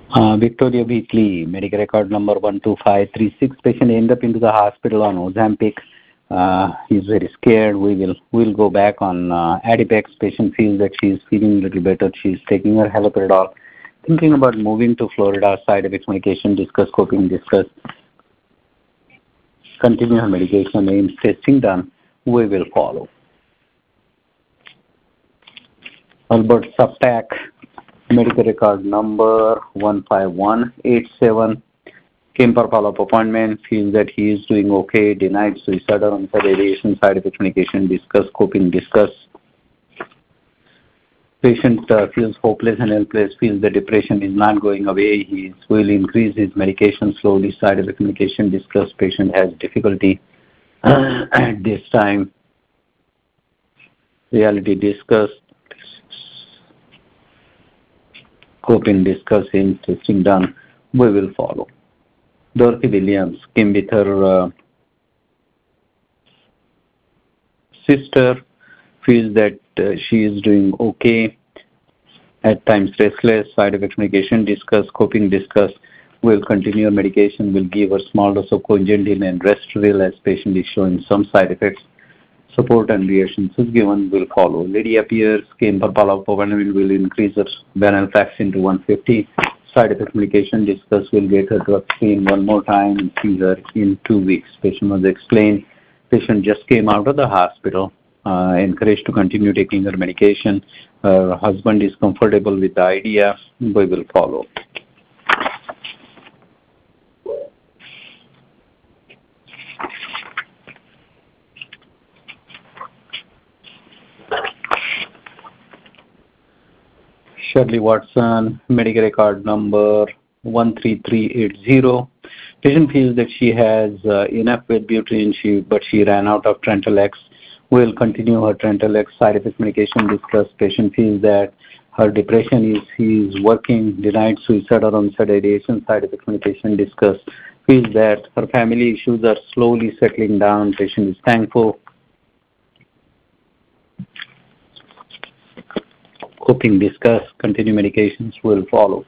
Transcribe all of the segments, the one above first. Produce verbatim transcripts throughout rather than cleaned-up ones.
Uh, Victoria Beatley, medical record number one two five three six. Patient end up into the hospital on Ozempic. Uh, he's very scared. We will we'll go back on uh, Adipex. Patient feels that she's feeling a little better. She's taking her haloperidol. Thinking about moving to Florida. Side effects medication. Discuss coping. Discuss continue her medication. Aims testing done. We will follow. Albert Subtac. Medical record number one five one eight seven. Came for follow-up appointment. Feels that he is doing okay. Denied suicidal onset radiation. Side effect medication. Discuss coping. Discuss. Patient uh, feels hopeless and helpless. Feels the depression is not going away. He will increase his medication slowly. Side effect medication. Discuss. Patient has difficulty at this time. Reality discuss. Coping, discussing, testing done. We will follow. Dorothy Williams came with her uh, sister. Feels that uh, she is doing okay. At times restless. Side effect medication. Discuss. Coping. Discuss. Will continue medication. Will give her small dose of cogentin and Restoril as patient is showing some side effects. Support and reactions is given. Will follow. Lady appears. Came for follow-up appointment. Will increase her venlafaxine to one fifty. Side effect medication. Discuss. Will get her drug screen one more time and see her in two weeks. Patient was explained. Patient just came out of the hospital. Uh, encouraged to continue taking her medication. Her husband is comfortable with the idea. We will follow. Shirley Watson, medical record number one three three eight zero. Patient feels that she has uh, enough Wellbutrin, she, but she ran out of Trentalex. Will continue her Trentalex. Side effect medication discussed. Patient feels that her depression is he is working. Denied suicidal onset ideation. Side effect medication discussed. Feels that her family issues are slowly settling down. Patient is thankful. Coping, discuss, continue medications will follow.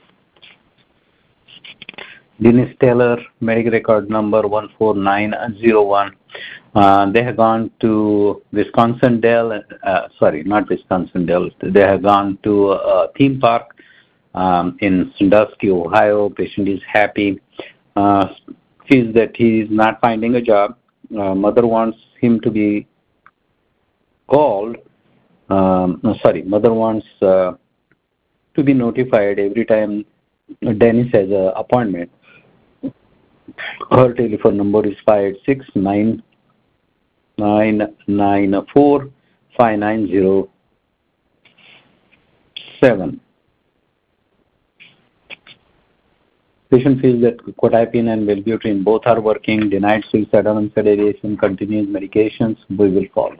Dennis Taylor, medical record number one four nine zero one. Uh, they have gone to Wisconsin Dell, uh, sorry, not Wisconsin Dell. They have gone to a theme park um, in Sandusky, Ohio. Patient is happy. Uh, feels that he is not finding a job. Uh, mother wants him to be called. Um, no, sorry, mother wants uh, to be notified every time Dennis has an appointment. Her telephone number is five eight six nine nine nine four five nine zero seven. Patient feels that quetiapine and Wellbutrin both are working. Denied suicidal onset ideation. Continues medications. We will follow.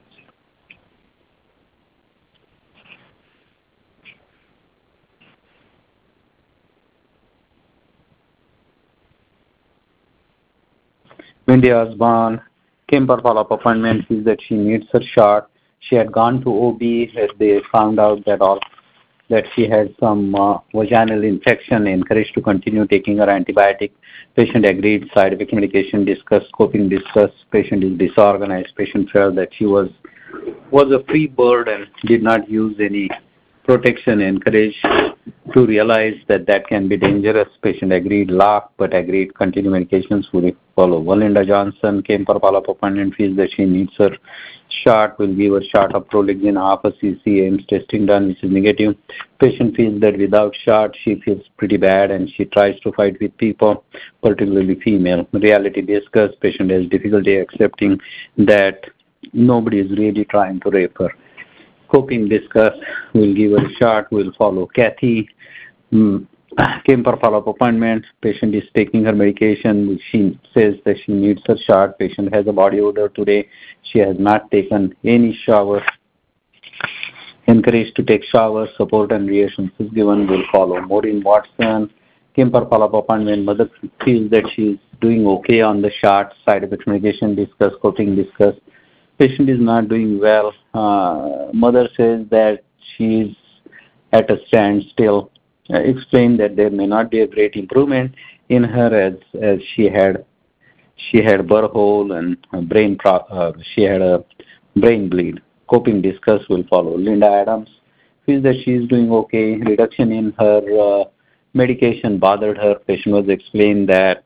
Wendy Osborne came for follow-up appointment. Feels that she needs her shot. She had gone to O B. They found out that all that she had some uh, vaginal infection. Encouraged to continue taking her antibiotic. Patient agreed. Side effect medication discussed. Coping discussed. Patient is disorganized. Patient felt that she was was a free bird and did not use any protection. Encouraged to realize that that can be dangerous. Patient agreed, laughed, but agreed continue medications will follow. Valinda Johnson came for follow-up appointment. Feels that she needs her shot. Will give her shot of Prolixin half a cc. Aims testing done, which is negative. Patient feels that without shot she feels pretty bad and she tries to fight with people, particularly female. Reality discussed. Patient has difficulty accepting that nobody is really trying to rape her. Coping discuss. We'll give her a shot. We'll follow. Kathy mm, came for follow-up appointment. Patient is taking her medication. She says that she needs her shot. Patient has a body odor today. She has not taken any shower. Encouraged to take shower. Support and reassurance is given. Will follow. Maureen Watson came for follow-up appointment. Mother feels that she is doing okay on the shot. Side effect medication discuss. Coping discuss. Patient is not doing well. Uh, mother says that she is at a standstill. uh, explained that there may not be a great improvement in her as as she had she had burr hole and a brain pro, uh, she had a brain bleed. Coping discuss will follow. Linda Adams feels that she is doing okay. Reduction in her uh, medication bothered her. Patient was explained that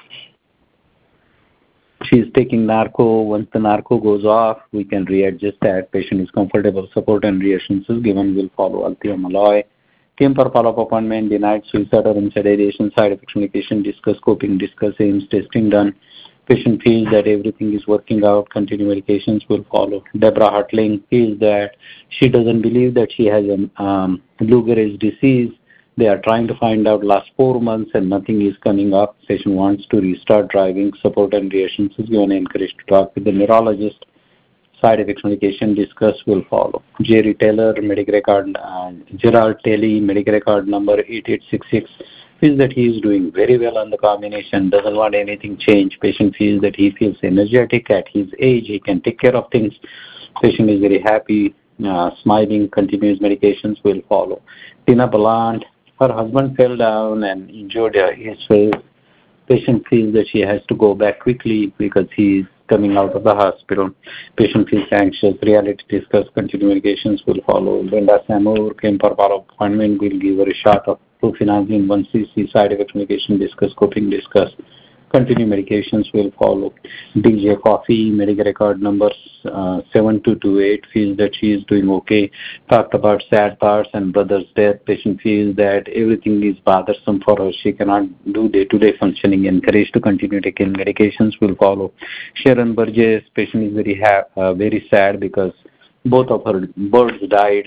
she is taking narco. Once the narco goes off, we can readjust that. Patient is comfortable. Support and reassurances given will follow. Althea Malloy came for follow-up appointment, denied suicide or sedation, side effects medication, discuss coping, discuss aims, testing done. Patient feels that everything is working out, continue medications will follow. Deborah Hartling feels that she doesn't believe that she has a um, Lou Gehrig's disease. They are trying to find out last four months and nothing is coming up. Patient wants to restart driving, support and reassurances given, encouraged to talk with the neurologist. Side effects medication discuss will follow. Jerry Taylor, medical record, uh, Gerald Telly, medical record number eight eight six six, feels that he is doing very well on the combination, doesn't want anything change. Patient feels that he feels energetic at his age, he can take care of things. Patient is very happy, uh, smiling, continuous medications will follow. Tina Ballant, her husband fell down and injured his face. Patient feels that she has to go back quickly because he is coming out of the hospital. Patient feels anxious. Reality discuss. Continue medications will follow. Linda Samour came for follow-up appointment. We'll give her a shot of flufenazine one C C. Side effect medication discuss. Coping discuss. Continue medications will follow. D J Coffee, medical record number uh, seven two two eight, feels that she is doing okay. Talked about sad parts and brother's death. Patient feels that everything is bothersome for her. She cannot do day-to-day functioning. Encouraged to continue taking medications will follow. Sharon Burgess, patient is very ha uh, very sad because both of her birds died.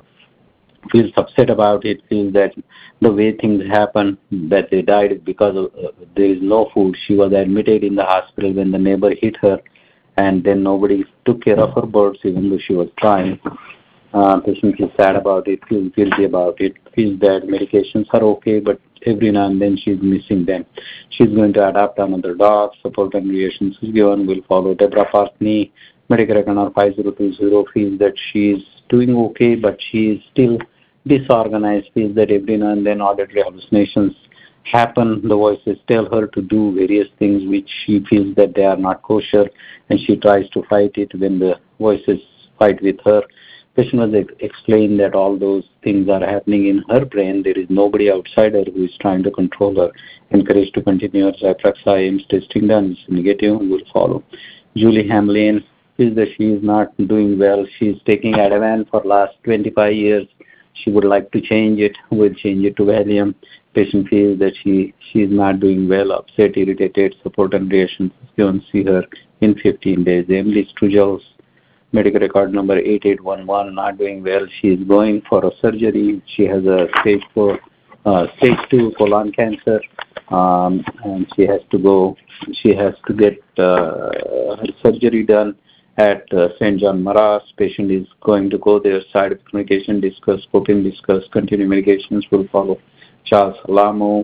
Feels upset about it, feels that the way things happen, that they died because of, uh, there is no food. She was admitted in the hospital when the neighbor hit her, and then nobody took care of her birds even though she was trying. Uh, patient feels sad about it, feels guilty about it, feels that medications are okay, but every now and then she's missing them. She's going to adopt another dog. Support and reassurances given will follow. Deborah Partney, medical record five zero two zero, feels that she is doing okay, but she is still disorganized, feels that every now and then auditory hallucinations happen. The voices tell her to do various things which she feels that they are not kosher, and she tries to fight it when the voices fight with her. Patient was ex explained that all those things are happening in her brain. There is nobody outside her who is trying to control her. Encouraged to continue her Zyprexa aims testing done. It's negative will follow. Julie Hamlin feels that she is not doing well. She is taking Ativan for last twenty-five years. She would like to change it. We'll change it to Valium. Patient feels that she, she is not doing well, upset, irritated. Support and reassurances given. See her in fifteen days. Emily Strugel's medical record number eight eight one one, not doing well. She is going for a surgery. She has a stage four, uh, stage two colon cancer, um, and she has to go. She has to get uh, her surgery done at uh, Saint John Maras. Patient is going to go there. Side effect medication discuss, coping discuss, continue medications will follow. Charles Lamo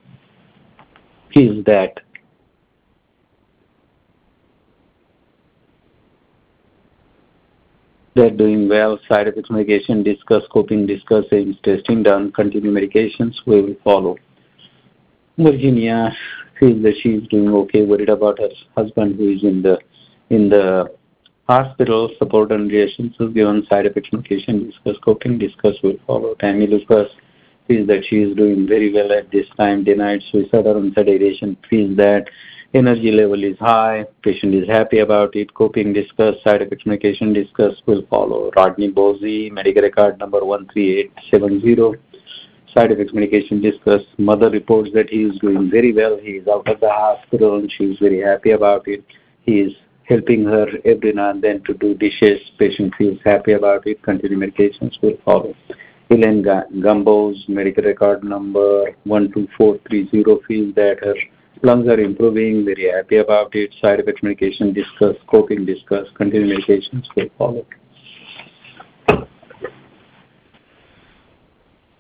feels that they're doing well. Side effects medication discuss, coping discuss, aims testing done, continue medications will follow. Virginia feels that she is doing okay, worried about her husband who is in the in the hospital. Support and reassurances given. Side effects medication discuss, coping discuss will follow. Tammy Lucas feels that she is doing very well at this time. Denied suicide or sedation. Feels that energy level is high. Patient is happy about it. Coping discuss. Side effects medication discuss will follow. Rodney Bozy, medical record number one three eight seven zero. Side effects medication discuss. Mother reports that he is doing very well. He is out of the hospital and she is very happy about it. He is helping her every now and then to do dishes. Patient feels happy about it. Continue medications will follow. Elaine Gumbo's medical record number one two four three zero feels that her lungs are improving, very happy about it. Side effects medication discuss, coping discuss, continue medications will follow.